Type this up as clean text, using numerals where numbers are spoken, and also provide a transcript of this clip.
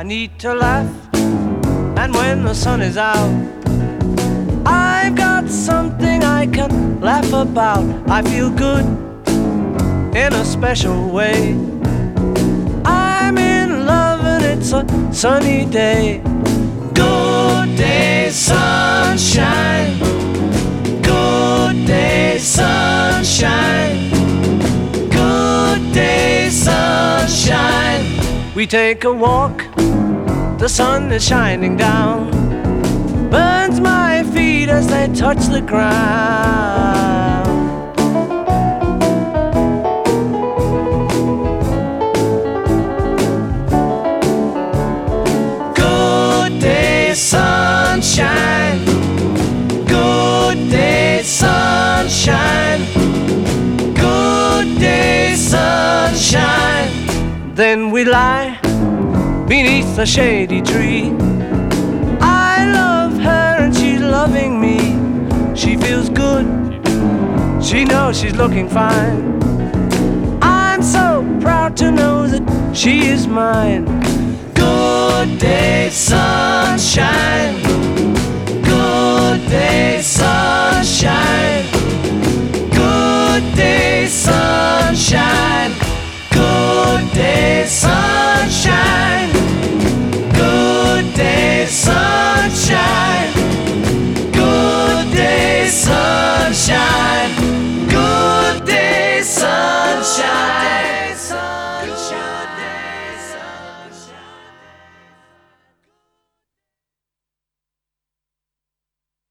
I need to laugh, and when the sun is out, I've got something I can laugh about. I feel good in a special way. I'm in love and it's a sunny day. Good day, sunshine. Good day, sunshine. Good day, sunshine. We take a walk, the sun is shining down, burns my feet as they touch the ground. Good day, sunshine. Good day, sunshine. Good day, sunshine. Then we lie beneath a shady tree. I love her and she's loving me. She feels good, she knows she's looking fine. I'm so proud to know that she is mine. Good day, sunshine. Good day, sunshine. Good day, sunshine. Good day, sunshine. Good day, sunshine. Good day, sunshine. Good day, sunshine.